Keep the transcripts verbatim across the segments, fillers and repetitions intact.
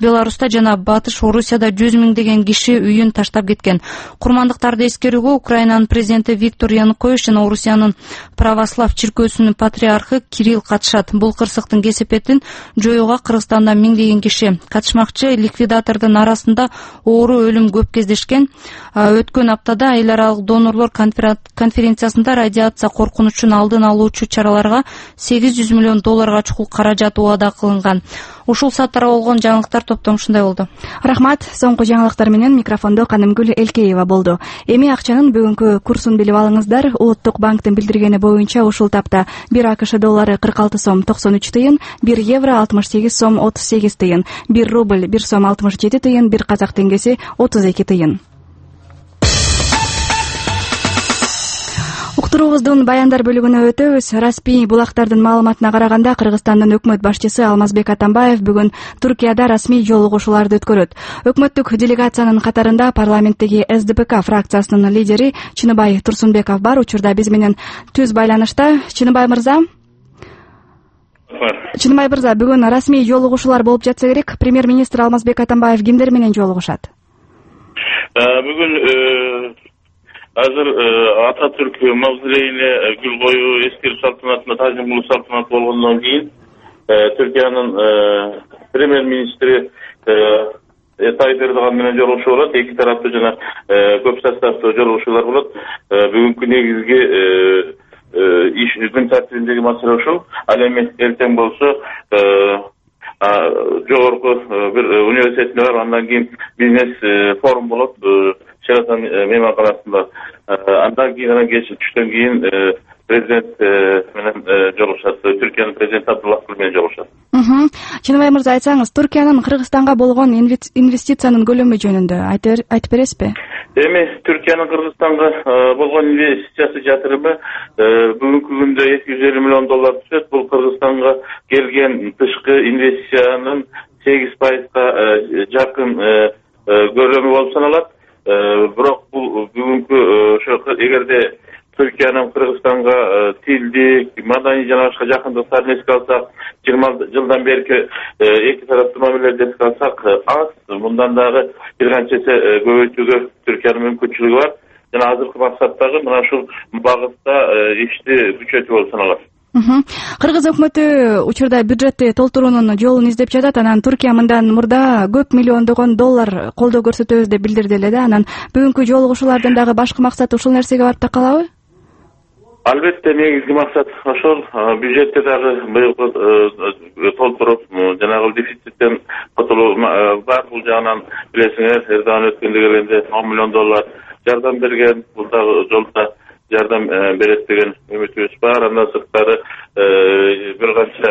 Беларуста жана Батыш Орусияда жүз миңдеген киши үйүн таштап кеткен. Курмандыктарды эскерүүгө Украинанын президенти Виктор Янукович жана Орусиянын православ чиркөөсүнүн патриархы Кирилл катышат. Бул кырсыктын кесепетин жоюуга Кыргызстанда миңдеген киши катышмакчы. Ликвидатордун арасында оору өлүм көп кездешкен. Өткөн аптада эл аралык донорлор конференциясында радиация коркунучун алдын алуучу чараларга сегиз жүз миллион долларга чукул каражат убада кылынган. Ушул сааттар болгон жаңылыктар топтому ушундай болду. Рахмат. Соңку жаңылыктар менен микрофондо Канымгүл Элкеева болду. Эми акчанын бүгүнкү курсун билип алыңыздар. Улуттук банктын билдиргени боюнча ушул тапта бир АКШ доллары кырк алты сом токсон үч тыйын, бир евро алтымыш сегиз сом отуз сегиз тыйын, бир рубль бир сом алтымыш жети тыйын, бир казак теңгеси отуз эки тыйын. Уктуруубуздун баяндар бөлүгүнө өтөбүз. Расмий булактардын маалыматына караганда, Кыргызстандын өкмөт башчысы Алмазбек Атамбаев бүгүн Түркияда расмий жолугушууларды өткөрөт. Өкмөттүк делегациянын катарында парламенттеги эс дэ пэ ка фракциясынын лидери Чыныбай Турсунбеков бар. Учурда биз менен түз байланышта. Чыныбай мырза. Чыныбай мырза, бүгүн расмий жолугушуулар болуп жатса керек. Премьер-министр Алмазбек Атамбаев кимдер менен жолугушат? Бүгүн азыр Ататүрк мавзолейине гүл коюу эскерүү салтанатына тажим кылуу салтанаты болгондон кийин Түркиянын премьер-министри Тайып Эрдоган менен жолугушуу болот. Эки тараптуу жана көп составдуу жолугушуулар болот. Бүгүнкү негизги иш күн тартибиндеги маселе ушул. Ал эми эртең болсо жогорку бир университетине барып, андан кийин бизнес форум болот. Шерatan мейманканасында. Андан кийин анан кеч түштөн кийин президент менен жолугушат. Түркиянын президенти Абдулла Гүл менен жолугушат. Чыныбай мырза, айтсаңыз, Түркиянын Кыргызстанга болгон инвестициянын көлөмү жөнүндө айтып бересизби? Эми Түркиянын Кыргызстанга болгон инвестициясы жатырымы бүгүнкү күндө эки жүз элүү миллион доллар түшөт. Бул Кыргызстанга келген тышкы инвестициянын сегиз пайызга жакын көлөмү болуп саналат. Бирок бул бүгүнкү ошо эгерде Түркиянын Кыргызстанга тилдик, маданий жана башка жакындыктарын эске алсак, жыйырма жылдан берки эки тараптуу мамилелерди эске алсак, аз, мындан дагы бир канча эсе көбөйтүүгө Түркиянын мүмкүнчүлүгү бар. Жана азыркы максаттагы мына ушул багытта ишти күчөтүү болуп саналат. Кыргыз өкмөтү учурда бюджетти толтуруунун жолун издеп жатат. Анан Түркия мындан мурда көп миллиондогон доллар колдоо көрсөтөбүз деп билдирди эле да. Анан бүгүнкү жолугушуулардын дагы башкы максаты ушул нерсеге барып такалабы? Албетте, негизги максат ошол. Бюджетти дагы быйыл толтуруп, жанагы дефициттен котулуу бар. Бул жагынан билесиңер, Эрдоган өткөндө келгенде он миллион доллар жардам берген. Бул дагы жолдо жардам берет деген үмүтүбүз бар. Андан сырткары бир канча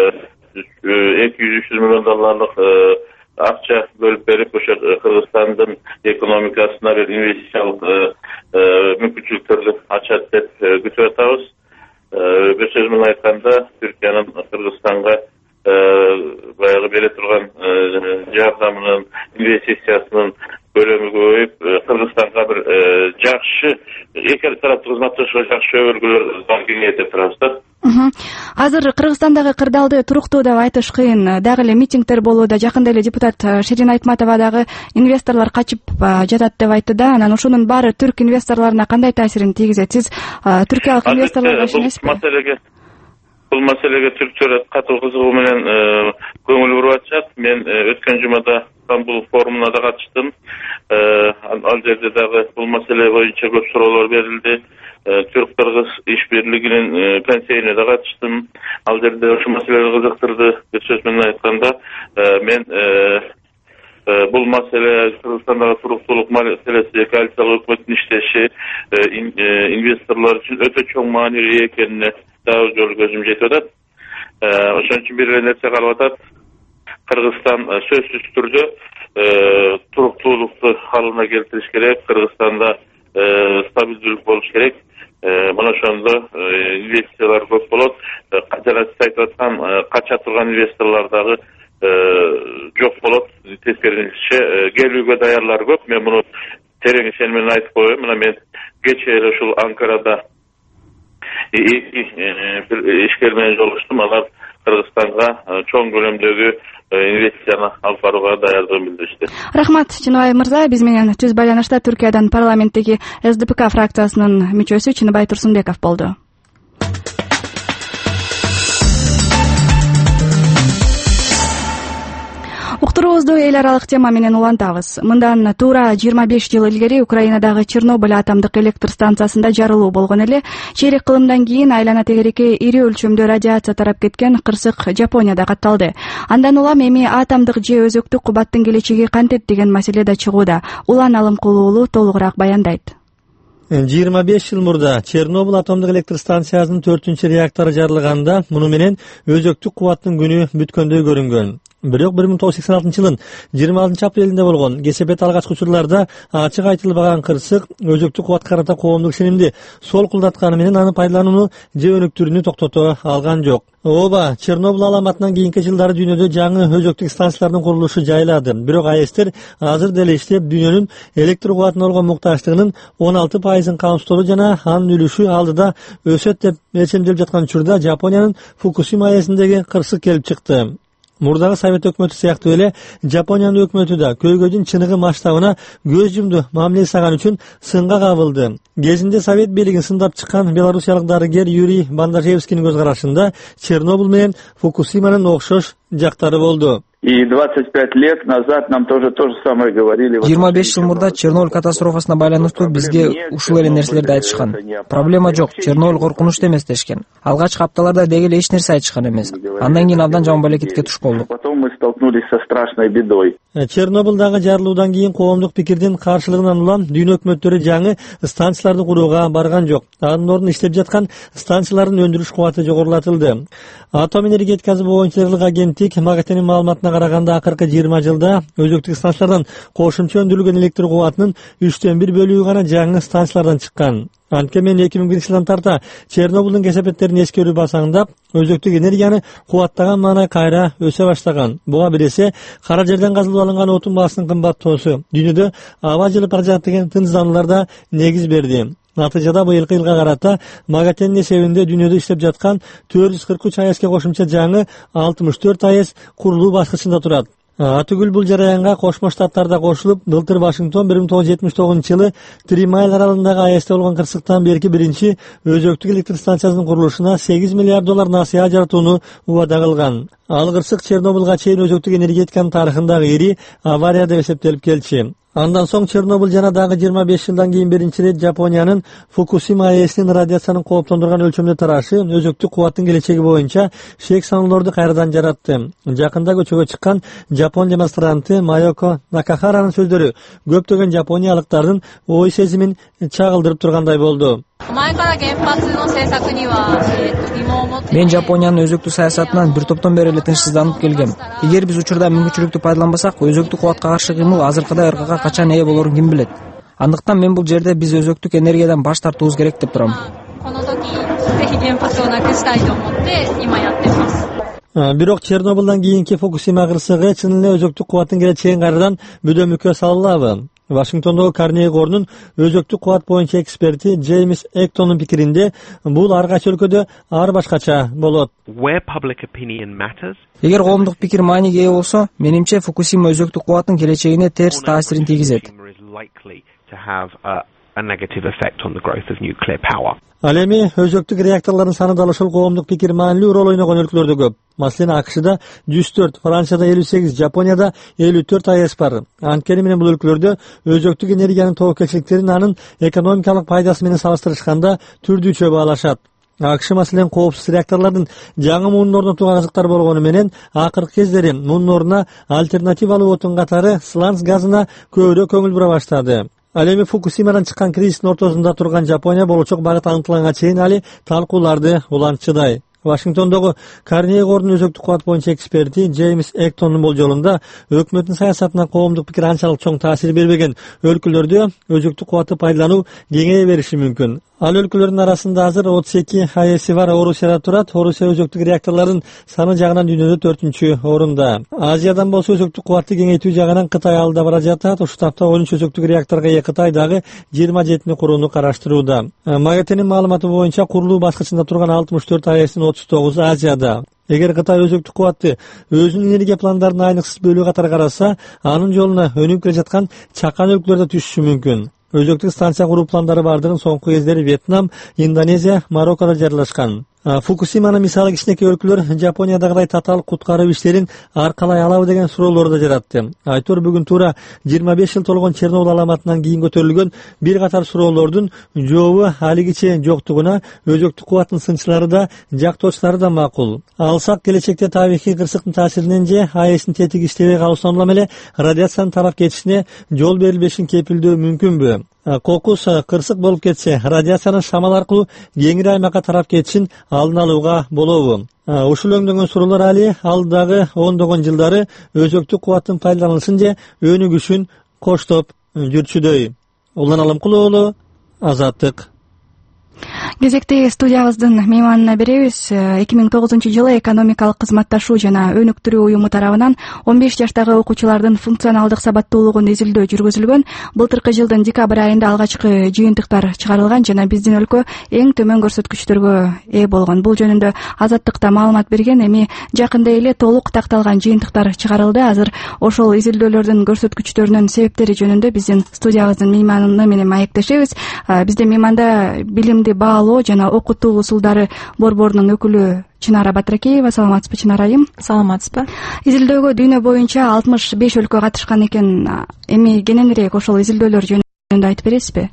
эки жүз үч жүз миллион долларлык акча бөлүп берип, ошо Кыргызстандын экономикасына бир инвестициялык мүмкүнчүлүктөрдү ачат деп күтүп атабыз. Бир сөз менен айтканда, Түркиянын Кыргызстанга баягы бере турган жардамынын, инвестициясынын көлөмү көбөйүп, Кыргызстанга бир жакшы эки тараптуу кызматташууга жакшы өбөлгөлөр бар кеңейет деп турабыз да. Азыр Кыргызстандагы кырдаалды туруктуу деп айтыш кыйын. Дагы эле митингдер болууда. Жакында эле депутат Ширин Айтматова дагы инвесторлор качып жатат деп айтты да. Анан ушунун баары түрк инвесторлоруна кандай таасирин тийгизет? Сиз түркиялык инвесторлорго ишенесизби? Бул маселеге түрктөр катуу кызыгуу менен көңүл буруп атышат. Мен өткөн жумада Стамбул форумуна да катыштым. Ал жерде дагы бул маселе боюнча көп суроолор берилди. Түрк-Кыргыз иш бирлигинин консейине да катыштым. Ал жерде ошол маселени кызыктырды. Бир сөз менен айтканда, мен бул маселе Кыргызстандагы туруктуулук маселеси, коалициялык өкмөттүн иштеши инвесторлор үчүн өтө чоң маанилүү экенине дагы жол көзүм жетип атат. Ошон үчүн бир эле нерсе калып атат. Кыргызстан сөзсүз түрдө туруктуулукту калыбына келтириш керек. Кыргызстанда стабилдүүлүк болуш керек. Мына ошондо инвестициялар көп болот. Жана сиз айтып аткан кача турган инвесторлор дагы жок болот. Тескерисинче келүүгө даярлар көп. Мен муну терең ишеним менен айтып коеюн. Мына мен кечээ эле ушул Анкарада эки бир ишкер менен жолугуштум. Алар Кыргызстанга чоң көлөмдөгү инвестицияны алып барууга даярдыгын билдиришти. Рахмат, Чыныбай мырза. Биз менен түз байланышта Түркиядан парламенттеги эс ди пи ка фракциясынын мүчөсү Чыныбай Турсунбеков болду. Уктуруубузду эл аралык тема менен улантабыз. Мындан туура жыйырма беш жыл илгери Украинадагы Чернобыль атомдук электр станциясында жарылуу болгон эле. Чейрек кылымдан кийин айлана тегерекке ири өлчөмдө радиация тарап кеткен кырсык Жапонияда катталды. Андан улам эми атомдук же өзөктүк кубаттын келечеги кантет деген маселе да чыгууда. Улан Алымкулуу уулу толугураак баяндайт. жыйырма беш жыл мурда Чернобыль атомдук электр станциясынын төртүнчү реактору жарылганда муну менен өзөктүк кубаттын күнү бүткөндөй көрүнгөн. Бирок бир миң тогуз жүз сексен алтынчы жылдын жыйырма алтынчы апрелинде болгон кесепет алгачкы учурларда ачык айтылбаган кырсык өзөктүк кубатка карата коомдук ишенимди солкулдатканы менен аны пайдаланууну же өнүктүрүүнү токтото алган жок. Ооба, Чернобыль аламатынан кийинки жылдары дүйнөдө жаңы өзөктүк станциялардын курулушу жайылады. Бирок АЭСтер азыр деле иштеп, дүйнөнүн электр кубатына болгон муктаждыгынын он алты пайызын камсыздоодо жана анын үлүшү алдыда өсөт деп өлчөмдөлүп жаткан учурда Жапониянын Фукусима АЭСиндеги кырсык келип чыкты. Мурдагы Совет өкмөтү сыяктуу эле Жапониянын өкмөтү да көйгөйдүн чыныгы масштабына көз жумду мамиле жасаган үчүн сынга кабылды. Кезинде Совет бийлигин сындап чыккан белорусиялык дарыгер Юрий Бандажевскийдин көз карашында Чернобыль менен Фукусиманын окшош жактары болду. И двадцать пять лет назад нам тоже то же самое говорили. жыйырма беш жыл мурда Чернобыль катастрофасына байланыштуу бизге ушул эле нерселерди айтышкан. Проблема жок, Чернобыль коркунучтуу эмес дешкен. Алгачкы апталарда деги эле эч нерсе айтышкан эмес. Андан кийин абдан жаман балекетке туш болдук. Потом мы столкнулись со страшной бедой. Чернобыльдагы жарылуудан кийин коомдук пикирдин каршылыгынан улам дүйнө өкмөттөрү жаңы станцияларды курууга барган жок. Анын ордуна иштеп жаткан станциялардын өндүрүш кубаты жогорулатылды. Атом энергетикасы боюнча агенттик МАГАТЭнин маалыматына караганда акыркы жыйырма жылда өзөктүк станциялардан кошумча өндүрүлгөн электр кубатынын үчтөн бир бөлүгү гана жаңы станциялардан чыккан. Анткени эки миң биринчи жылдан тарта Чернобыльдын кесепеттерин эскерүү басаңдап, өзөктүк энергияны кубаттаган маанай кайра өсө баштаган. Буга биресе кара жерден казылып алынган отун баасынын кымбаттоосу дүйнөдө аба жылып бара жатат деген тынчсыздануулар да негиз берди. Натыйжада быйылкы жылга карата МАГАТЭнин эсебинде дүйнөдө иштеп жаткан төрт жүз кырк үч АЭСке кошумча жаңы алтымыш төрт АЭС курулуу баскычында турат. Атүгүл бул жараянга Кошмо Штаттарда кошулуп, былтыр Вашингтон бир миң тогуз жүз жетимиш тогузунчу жылы Три Майл аралындагы АЭСте болгон кырсыктан берки биринчи өзөктүк электр станциясынын курулушуна сегиз миллиард доллар насыя ажыратууну убада кылган. Ал кырсык Чернобыльга чейин өзөктүк энергетиканын тарыхындагы ири авария деп эсептелип келчү. Андан соң Чернобыль жана дагы жыйырма беш жылдан кийин биринчи ирет Жапониянын Фукусима АЭСинин радиациянын кооптондурган өлчөмдө тараашы өзөктүк кубаттын келечеги боюнча шек саноолорду кайрадан жаратты. Жакында көчөгө чыккан Жапон демонстранты Майоко Накахаранын сөздөрү көптөгөн жапониялыктардын ой сезимин чагылдырып тургандай болду. Мен Жапониянын өзөктүк саясатынан бир топтон бери эле тынчсызданып келгем. Эгер биз учурда мүмкүнчүлүктү пайдаланбасак, өзөктүк кубатка каршы кыймыл азыркыдай ыркага качан ээ болорун ким билет. Андыктан мен бул жерде биз өзөктүк энергиядан баш тартуубуз керек деп турам. Бирок Чернобыльдан кийинки Фукусима кырсыгы чын эле өзөктүк кубаттын келечегин кайрадан бөдөмүккө салалабы? Вашингтондогу Карнеги корунун өзөктүк кубат боюнча эксперти Джеймс Эктондун пикиринде бул ар кайсы өлкөдө ар башкача болот. Эгер коомдук пикир мааниге ээ болсо, менимче Фукусима өзөктүк кубаттын келечегине терс таасирин тийгизет. Ал эми өзөктүк реакторлордун саны да ошол коомдук пикир маанилүү роль ойногон өлкөлөрдө көп. Маселен, АКШда жүз төрт, Францияда элүү сегиз, Жапонияда элүү төрт АЭС бар. Анткени менен бул өлкөлөрдө өзөктүк энергиянын тобокелчиликтерин анын экономикалык пайдасы менен салыштырышканда түрдүүчө баалашат. АКШ маселен коопсуз реакторлордун жаңы муунун орнотууга кызыктар болгону менен акыркы кездери муунун ордуна альтернативалуу отун катары сланц газына көбүрөөк көңүл бура баштады. Ал эми Фукусимадан чыккан кризистин ортосунда турган Жапония болочок багыт аныкталганга чейин али талкууларды улантчыдай. Вашингтондогу Карнеги корунун өзөктүк кубат боюнча эксперти Джеймс Эктондун болжолунда өкмөттүн саясатына коомдук пикир анчалык чоң таасир бербеген өлкөлөрдө өзөктүк кубатты пайдалануу кеңейе бериши мүмкүн. Ал өлкөлөрдүн арасында азыр отуз эки АЭСи бар. Орусияда турат. Орусия өзөктүк реакторлордун саны жагынан дүйнөдө төртүнчү орунда. Азиядан болсо өзөктүк кубатты кеңейтүү жагынан Кытай алдыда бара жатат. Ушул тапта он үч өзөктүк реакторго ээ Кытай дагы жыйырма жетини курууну караштырууда. МАГАТЭнин маалыматы боюнча курулуу баскычында турган алтымыш төрт АЭСтин отуз тогузу Азияда. Эгер Кытай өзөктүк кубатты өзүнүн энергия пландарын айныксыз бөлүү катары караса, анын жолуна өнүгүп келе жаткан чакан өлкөлөр да түшүшү мүмкүн. Өзөктүк станция куруу пландары бардыгын соңку кездери Вьетнам, Индонезия, Мароккодо жарыялашкан. Фукусиманын мисалы кичинекей өлкөлөр Жапониядагыдай татаал куткаруу иштерин аркалай алабы деген суроолорду да жаратты. Айтор бүгүн туура жыйырма беш жыл толгон Чернобыль аламатынан кийин көтөрүлгөн бир катар суроолордун жообу алигиче жоктугуна өзөктүк кубаттын сынчылары да жактоочулары да макул. Алсак, келечекте табигый кырсыктын таасиринен же АЭСтин тетиги иштебей калуусунан улам эле радиациянын тарап кетишине жол берилбешин кепилдөө мүмкүнбү? Кокус кырсык болуп кетсе, радиациянын шамал аркылуу кеңири аймакка тарап кетишин алдын алууга болобу? Ушул өңдөгөн суроолор али алдагы ондогон жылдары өзөктүк кубаттын пайдаланылышын же өнүгүшүн коштоп жүрчүдөй. Улан Алымкул уулу, Азаттык. Кезекти студиябыздын мейманына беребиз. эки миң тогузунчу жылы экономикалык кызматташуу жана өнүктүрүү уюму тарабынан он беш жаштагы окуучулардын функционалдык сабаттуулугун изилдөө жүргүзүлгөн. Былтыркы жылдын декабрь айында алгачкы жыйынтыктар чыгарылган жана биздин өлкө эң төмөн көрсөткүчтөргө ээ болгон. Бул жөнүндө Азаттыкта маалымат берген. Эми жакында эле толук такталган жыйынтыктар чыгарылды. Азыр ошол изилдөөлөрдүн көрсөткүчтөрүнүн себептери жөнүндө биздин студиябыздын мейманы менен маектешебиз. Биздин мейманда билимди баалоо жана окутуу усулдары борборунун өкүлү Чынара Батракеева. Саламатсызбы, Чынара айым? Саламатсызбы. Изилдөөгө дүйнө боюнча алтымыш беш өлкө катышкан экен. Эми кененирээк ошол изилдөөлөр жөнүндө айтып бересизби?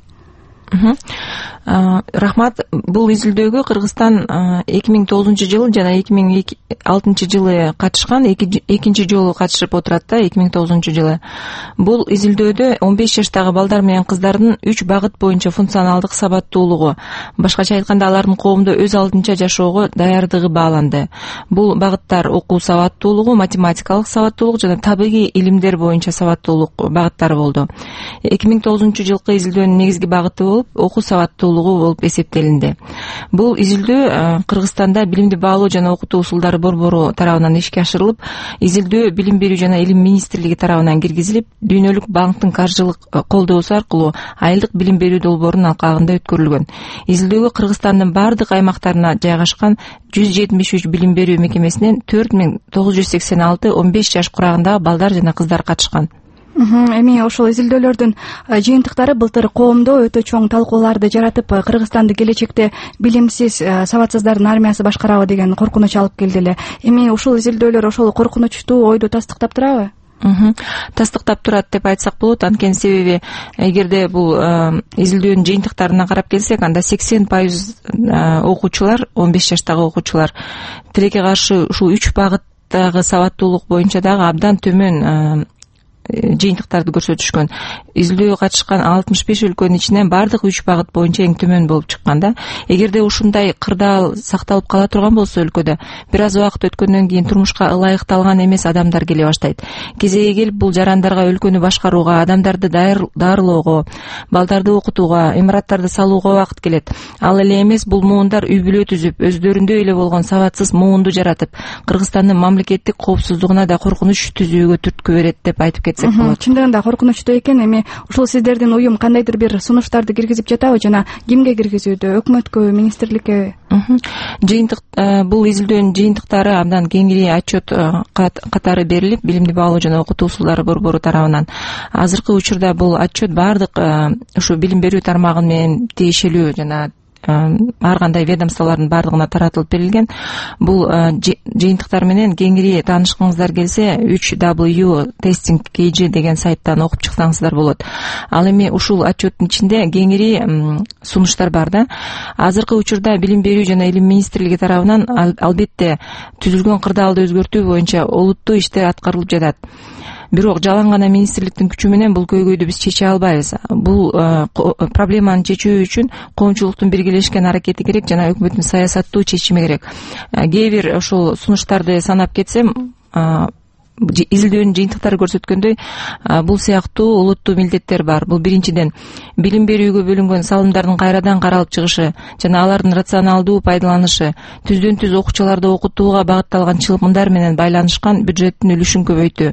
Рахмат. Бул изилдөөгө Кыргызстан эки миң тогузунчу жылы жана эки миң алтынчы жылы катышкан, экинчи жолу катышып отурат да, эки миң тогузунчу жылы. Бул изилдөөдө он беш жаштагы балдар менен кыздардын үч багыт боюнча функционалдык сабаттуулугу, башкача айтканда алардын коомдо өз алдынча жашоого даярдыгы бааланды. Бул багыттар окуу сабаттуулугу, математикалык сабаттуулук жана табигый илимдер боюнча сабаттуулук багыттары болду. эки миң тогузунчу жылкы изилдөөнүн негизги багыты болуп окуу сабаттуулугу болуп эсептелинди. Бул изилдөө Кыргызстанда билимди баалоо жана окутуу усулдары борбору тарабынан ишке ашырылып, изилдөө билим берүү жана илим министрлиги тарабынан киргизилип, Дүйнөлүк банктын каржылык колдоосу аркылуу айылдык билим берүү долбоорунун алкагында өткөрүлгөн. Изилдөөгө Кыргызстандын бардык аймактарына жайгашкан жүз жетимиш үч билим берүү мекемесинен төрт миң тогуз жүз сексен алты он беш жаш курагындагы балдар жана кыздар катышкан. Эми ошол изилдөөлөрдүн жыйынтыктары былтыр коомдо өтө чоң талкууларды жаратып, Кыргызстанды келечекте билимсиз, сабатсыздардын армиясы башкарабы деген коркунуч алып келди эле. Эми ушул изилдөөлөр ошол коркунучтуу ойду тастыктап турабы? Тастыктап турат деп айтсак болот. Анткени себеби эгерде бул изилдөөнүн жыйынтыктарына карап келсек, анда сексен пайыз окуучулар, он беш жаштагы окуучулар тилекке каршы ушул үч багыттагы сабаттуулук боюнча дагы абдан төмөн жыйынтыктарды көрсөтүшкөн. Изилдөөгө катышкан алтымыш беш өлкөнүн ичинен бардык үч багыт боюнча эң төмөн болуп чыккан да. Эгерде ушундай кырдаал сакталып кала турган болсо өлкөдө, бир аз убакыт өткөндөн кийин турмушка ылайыкталган эмес адамдар келе баштайт. Кезеги келип бул жарандарга өлкөнү башкарууга, адамдарды даарылоого, балдарды окутууга, имараттарды салууга убакыт келет. Ал эле эмес, бул муундар үй бүлө түзүп, өздөрүндөй эле болгон сабатсыз муунду жаратып, Кыргызстандын мамлекеттик коопсуздугуна да коркунуч түзүүгө түрткү берет деп айтып кетсек. Чындыгында коркунучтуу экен. Эми ушул сиздердин уюм кандайдыр бир сунуштарды киргизип жатабы жана кимге киргизүүдө? Өкмөткө, министрликке? Жыйынтык бул изилдөөнүн жыйынтыктары абдан кеңири отчет катары берилип, билимди баалоо жана окутуу усулдары борбору тарабынан. Азыркы учурда бул отчет бардык ушу билим берүү тармагы менен тиешелүү жана ар кандай ведомстволордун бардыгына таратылып берилген. Бул жыйынтыктар менен кеңири таанышкыңыздар келсе, үч дабл ю testing key g деген сайттан окуп чыксаңыздар болот. Ал эми ушул отчеттун ичинде кеңири сунуштар бар да. Азыркы учурда билим берүү жана илим министрлиги тарабынан албетте түзүлгөн кырдаалды өзгөртүү боюнча олуттуу иштер аткарылып жатат. Бирок жалаң гана министрликтин күчү менен бул көйгөйдү биз чече албайбыз. Бул проблеманы чечүү үчүн коомчулуктун биргелешкен аракети керек жана өкмөттүн саясаттуу чечими керек. Кээ бир ошол сунуштарды санап кетсем, изилдөөнүн жыйынтыктары көрсөткөндөй, бул сыяктуу олуттуу милдеттер бар. Бул биринчиден билим берүүгө бөлүнгөн салымдардын кайрадан каралып чыгышы жана алардын рационалдуу пайдаланышы, түздөн түз окуучуларды окутууга багытталган чыгымдар менен байланышкан бюджеттин үлүшүн көбөйтүү.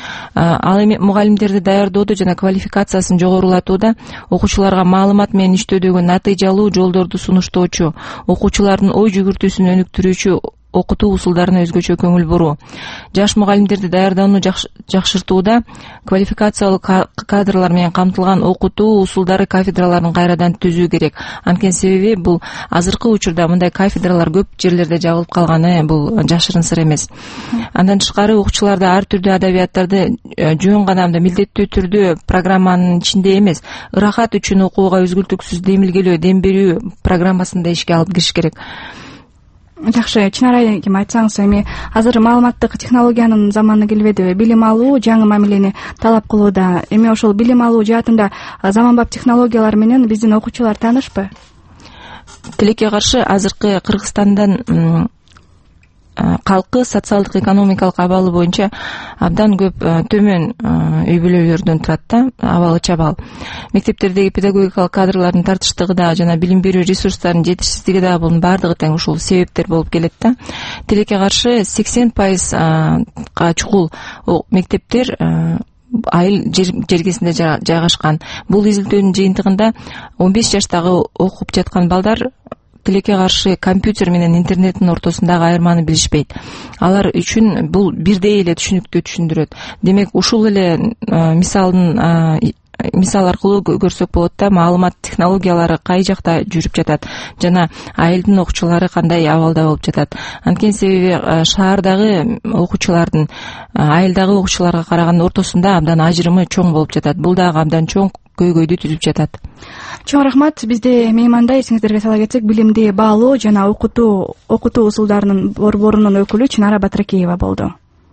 Ал эми мугалимдерди даярдоодо жана квалификациясын жогорулатууда окуучуларга маалымат менен иштөөдөгү натыйжалуу жолдорду сунуштоочу, окуучулардын ой жүгүртүүсүн өнүктүрүүчү окутуу усулдарына өзгөчө көңүл буруу, жаш мугалимдерди даярдоону жакшыртууда квалификациялуу кадрлар менен камтылган окутуу усулдары кафедраларын кайрадан түзүү керек. Анткени себеби бул азыркы учурда мындай кафедралар көп жерлерде жабылып калганы бул жашырын сыр эмес. Андан тышкары окуучуларды ар түрдүү адабияттарды жөн гана милдеттүү түрдө программанын ичинде эмес, ырахат үчүн окууга үзгүлтүксүз демилгелөө, дем берүү программасында ишке алып кириш керек. Жакшы, Чынара айым, айтсаңыз, эми азыр маалыматтык технологиянын заманы келбедиби? Билим алуу жаңы мамилени талап кылууда. Эми ошол билим алуу жаатында заманбап технологиялар менен биздин окуучулар таанышпы? Тилекке каршы азыркы Кыргызстандан калкы социалдык экономикалык абалы боюнча абдан көп төмөн үй бүлөлөрдөн турат да, абалы чабал. Мектептердеги педагогикалык кадрлардын тартыштыгы да жана билим берүү ресурстарынын жетишсиздиги да бунун бардыгы тең ушул себептер болуп келет да. Тилекке каршы сексен пайызга чукул мектептер айыл жергесинде жайгашкан. Бул изилдөөнүн жыйынтыгында он беш жаштагы окуп жаткан балдар тилекке каршы компьютер менен интернеттин ортосундагы айырманы билишпейт. Алар үчүн бул бирдей эле түшүнүктүү түшүндүрөт. Демек, ушул эле мисалдын мисал аркылуу көрсөк болот да, маалымат технологиялары кай жакта жүрүп жатат жана айылдын окуучулары кандай абалда болуп жатат. Анткени себеби шаардагы окуучулардын айылдагы окуучуларга караганда ортосунда абдан ажырымы чоң болуп жатат. Бул дагы абдан чоң көйгөйдү түзүп жатат. Чоң рахмат. Бизде мейманда, эсиңиздерге сала кетсек, билимди баалоо жана окутуу окутуу усулдарынын борборунун өкүлү Чынара Батыракеева болду.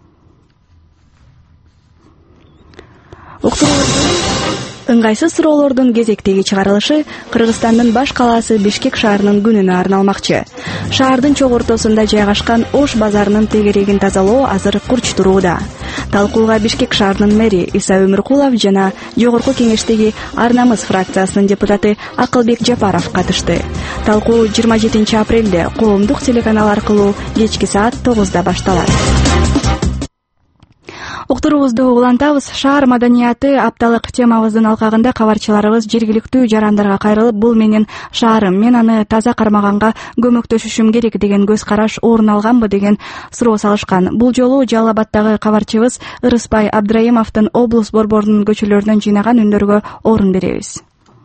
Ыңгайсыз суроолордун кезектеги чыгарылышы Кыргызстандын баш калаасы Бишкек шаарынын күнүнө арналмакчы. Шаардын чок ортосунда жайгашкан Ош базарынын тегерегин тазалоо азыр курч турууда. Талкууга Бишкек шаарынын мэри Иса Өмүркулов жана Жогорку Кеңештеги Ар намыс фракциясынын депутаты Акылбек Жапаров катышты. Талкуу жыйырма жетинчи апрелде коомдук телеканал аркылуу кечки саат тогузда башталат. Уктуруубузду улантабыз. Шаар маданияты апталык темабыздын алкагында кабарчыларыбыз жергиликтүү жарандарга кайрылып, бул менин шаарым, мен аны таза кармаганга көмөктөшүшүм керек деген көз караш орун алганбы деген суроо салышкан. Бул жолу Жалал Абаддагы кабарчыбыз Ырысбай Абдраимовдун облус борборунун көчөлөрүнөн жыйнаган үндөргө орун беребиз.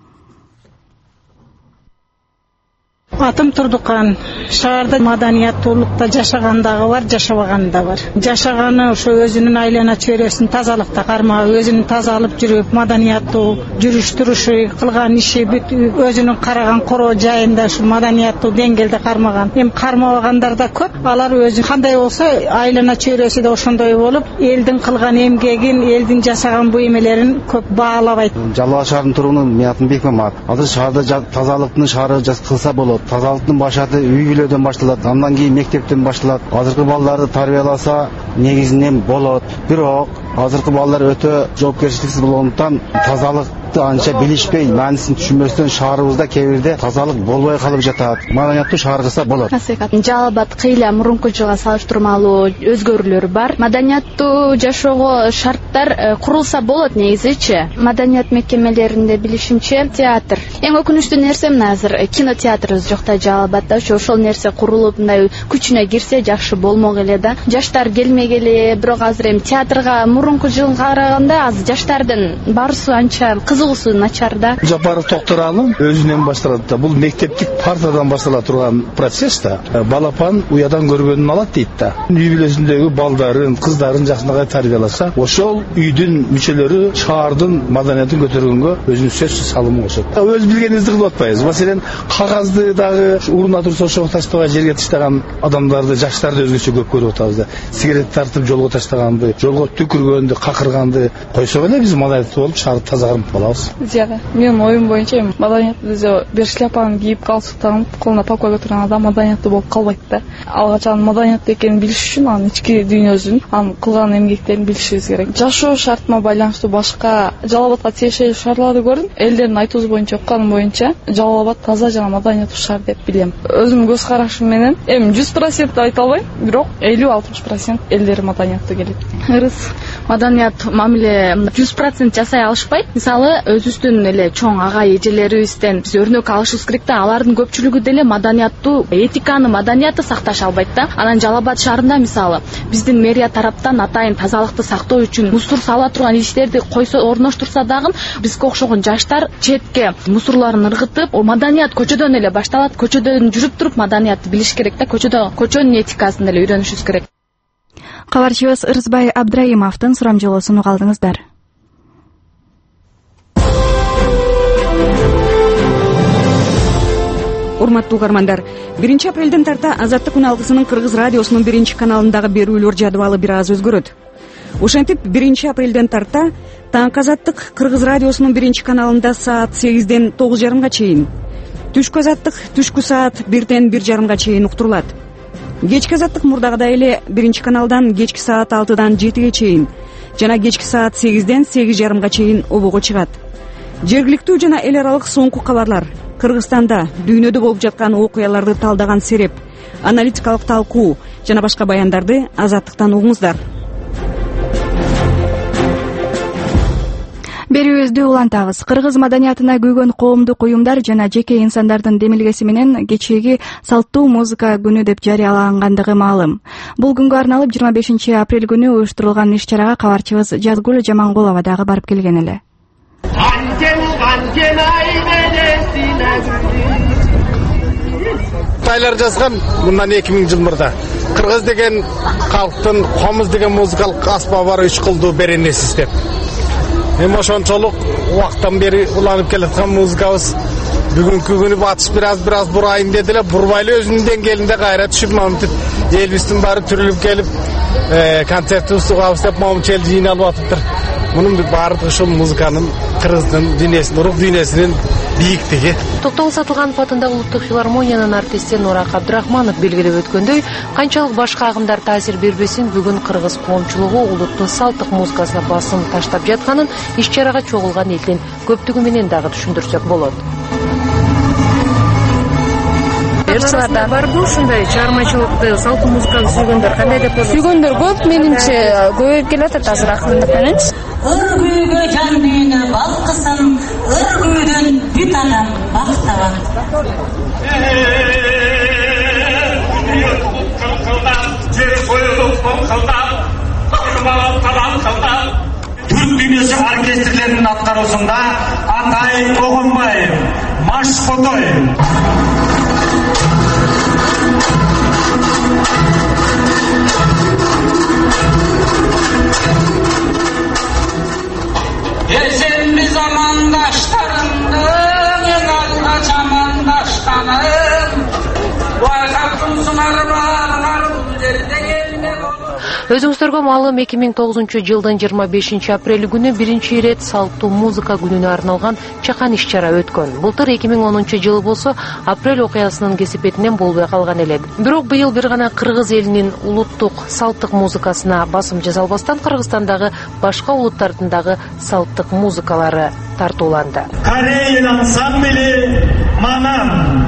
Атым Турдукан. Шаарда маданияттуулукта жашаган дагы бар, жашабаган да бар. Жашаганы ошо өзүнүн айлана чөйрөсүн тазалыкта кармап, өзүнүн таза алып жүрүп, маданияттуу жүрүш турушу, кылган иши бүт өзүнүн караган короо жайында ушу маданияттуу деңгээлде кармаган. Эми кармабагандар да көп. Алар өзү кандай болсо, айлана чөйрөсү да ошондой болуп, элдин кылган эмгегин, элдин жасаган буймелерин көп баалабайт. Жалал Абад шаарынын тургуну Миятын Бекмамат. Азыр шаарда тазалыктын шаары кылса болот. Тазалыктын башаты үй бүлөдөн башталат, андан кийин мектептен башталат. Азыркы балдарды тарбияласа негизинен болот. Бирок азыркы балдар өтө жоопкерчиликсиз болгондуктан тазалыкты анча билишпей, маанисин түшүнбөстөн шаарыбызда кээ бирде тазалык болбой калып жатат. Маданияттуу шаар кылса болот. Жалал Абад кыйла мурунку жылга салыштырмалуу өзгөрүүлөр бар. Маданияттуу жашоого шарттар курулса болот негизичи. Маданият мекемелеринде билишимче театр. Эң өкүнүчтүү нерсе мына азыр кинотеатрыбыз жокта Жалал Абадда. Ошол нерсе курулуп, мындай күчүнө кирсе жакшы болмок эле да. Жаштар келмегеле, бирок азыр эми театрга мурунку жылга караганда азыр жаштардын барысы анча кызыгуусу начар да. Жапаров Токтуралым өзүнөн башталат да. Бул мектептик партадан баштала турган процесс да. Балапан уядан көргөнүн алат дейт да. Үй бүлөсүндөгү балдарын, кыздарын жакшынакай тарбияласа, ошол үйдүн мүчөлөрү шаардын маданиятын көтөргөнгө өзүнүн сөзсүз салымы кошот. Өз билгенибизди кылып атпайбыз. Маселен, кагазды дагы урунда турса ошого таштабай жерге таштаган адамдарды, жаштарды өзгөчө көп көрүп атабыз да. Сигарет тартып жолго таштаганды, жолго түкүргөндү, какырганды койсок эле биз маданияттуу болуп шаарды таза кармап калабыз. Зияда, менин оюм боюнча маданияттуу бир шляпаны кийип, галстуктан колуна папка көтөргөн адам маданияттуу болуп калбайт да. Алгачан маданияттуу экенин билиш үчүн анын ички дүйнөсүн, анын кылган эмгектерин билишибиз керек. Жашоо шартына байланыштуу башка Жалал Абадка тиешелүү шаарларды көрдүм. Элдердин айтуусу боюнча, укканым боюнча, Жалал Абад таза жана маданияттуу шаар деп билем. Өзүмдүн көз карашым менен эми жүз процент деп айта албайм, бирок элүү алтымыш процент элдери маданияттуу келет. Ырыс маданият мамиле жүз процент жасай алышпайт. Мисалы өзүбүздүн эле чоң ага эжелерибизден биз өрнөк алышыбыз керек да. Алардын көпчүлүгү деле маданияттуу, этиканы, маданиятты сакташа албайт да. Анан Жалал Абад шаарында мисалы биздин мэрия тараптан атайын тазалыкты сактоо үчүн мусор сала турган иштерди койсо, орноштурса дагы бизге окшогон жаштар четке мусорлорун ыргытып, маданият көчөдөн эле башталат. Көчөдөн жүрүп туруп маданиятты билиш керек да. Көчөдө көчөнүн этикасын эле үйрөнүшүбүз керек. Кабарчыбыз Ырысбай Абдрайымовдун сурамжылоосун угалдыңыздар. Урматтуу угармандар, биринчи апрелден тарта Азаттык үн алгысынын Кыргыз радиосунун биринчи каналындагы берүүлөр жадыбалы бир аз өзгөрөт. Ошентип биринчи апрелден тарта Таңкы Азаттык Кыргыз радиосунун биринчи каналында саат сегизден тогуз жарымга чейин, Түшкү Азаттык түшкү саат бирден бир жарымга чейин уктурулат. Кечки Азаттык мурдагыдай эле биринчи каналдан кечки саат алтыдан жетиге чейин жана кечки саат сегизден сегиз жарымга чейин обого чыгат. Жергиликтүү жана эл аралык соңку кабарлар, Кыргызстанда, дүйнөдө болуп жаткан окуяларды талдаган сереп, аналитикалык талкуу жана башка баяндарды Азаттыктан угуңуздар. Берүүбүздү улантабыз. Кыргыз маданиятына күйгөн коомдук уюмдар жана жеке инсандардын демилгеси менен кечеги салттуу музыка күнү деп жарыялангандыгы маалым. Бул күнгө арналып жыйырма бешинчи апрель күнү уюштурулган иш-чарага кабарчыбыз Жазгүл Жамангулова дагы барып келген эле. Тайлар жазган мындан эки миң жыл мурда. Кыргыз деген калктын комуз деген музыкалык аспабы бар үч кылдуу беренесиз деп. Эми ошончолук убактан бери уланып келаткан музыкабыз бүгүнкү күнү батыш бир аз бир аз бурайын деди эле, бурбай эле өзүнүн деңгээлинде кайра түшүп, момунтип элбиздин баары түрүлүп келип, концертибизди угабыз деп момунча эл жыйналып атыптыр. Мунун баардыгы ушул музыканын Кыргыздын дүйнөсүнүн, урук дүйнөсүнүн бийиктиги. Токтогул Сатылганов атындагы улуттук филармониянын артисти Нурак Абдрахманов белгилеп өткөндөй, канчалык башка агымдар таасир бербесин, бүгүн кыргыз коомчулугу улуттун салттык музыкасына басым таштап жатканын иш-чарага чогулган элдин көптүгү менен дагы түшүндүрсөк болот. Эрсаларда барбы ушундай чыгармачылыкты, салттык музыканы сүйгөндөр, кандай деп көрөсүз? Сүйгөндөр көп, менимче көбөйүп келатат азыр акырындык менен. Өргүйгө жан мени балкысын, өргүйдөн бүт адам бактаган. Түрк дүйнөсү оркестрлеринин аткаруусунда Атай Огонбаев, Машкотой. Eşemli zamandaşlarımdın, en azga çamandaşlarım, vay kaptım sunar bağlar, üzerinde gelmek olur. Өзүңүздөргө маалым, эки миң тогузунчу жылдын жыйырма бешинчи апрель күнү биринчи ирет салттуу музыка күнүнө арналган чакан иш-чара өткөн. Былтыр эки миң онунчу жылы болсо апрель окуясынын кесепетинен болбой калган эле. Бирок быйыл бир гана кыргыз элинин улуттук салттык музыкасына басым жасалбастан Кыргызстандагы башка улуттардын дагы салттык музыкалары тартууланды. Корея ансамблі Манам.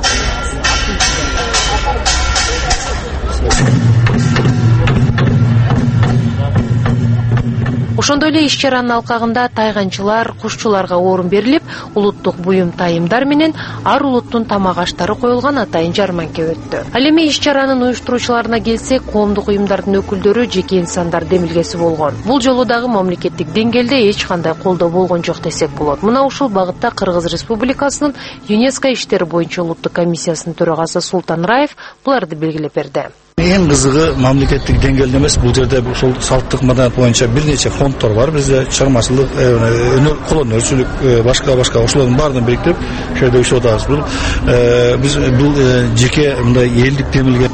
Ошондой эле иш-чаранын алкагында тайганчылар, кушчуларга орун берилип, улуттук буюм тайымдар менен ар улуттун тамак аштары коюлган атайын жарманка өттү. Ал эми иш-чаранын уюштуруучуларына келсек, коомдук уюмдардын өкүлдөрү жеке инсандар демилгеси болгон. Бул жолу дагы мамлекеттик деңгээлде эч кандай колдоо болгон жок десек болот. Мына ушул багытта Кыргыз Республикасынын ЮНЕСКО иштери боюнча улуттук комиссиясынын төрагасы Султан Раев буларды белгилеп берди. Эң кызыгы мамлекеттик деңгээлде эмес, бул жерде ушул салттык маданият боюнча бир нече фонддор бар. Бизде чыгармачылык, кол өнөрчүлүк, башка башка ошолордун баарын бириктирип, ошол жерде иштеп атабыз. Бул биз бул жеке мындай элдик демилген.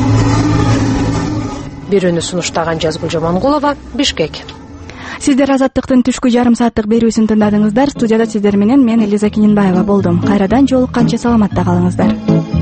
Берүүнү сунуштаган Жазгүл Жамангулова, Бишкек. Сиздер Азаттыктын түшкү жарым сааттык берүүсүн тыңдадыңыздар. Студияда сиздер менен мен Элиза Кининбаева болдум. Кайрадан жолукканча саламатта калыңыздар.